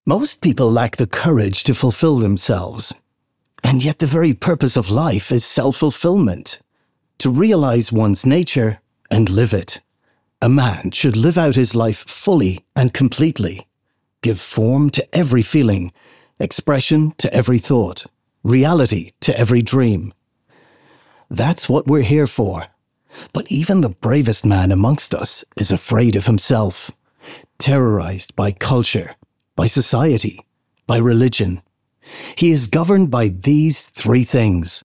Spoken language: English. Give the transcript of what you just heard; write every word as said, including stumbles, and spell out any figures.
Most people lack the courage to fulfill themselves. And yet the very purpose of life is self-fulfillment, to realize one's nature and live it. A man should live out his life fully and completely, give form to every feeling, expression to every thought, reality to every dream. That's what we're here for. But even the bravest man amongst us is afraid of himself, terrorized by culture, by society, by religion. He is governed by these three things: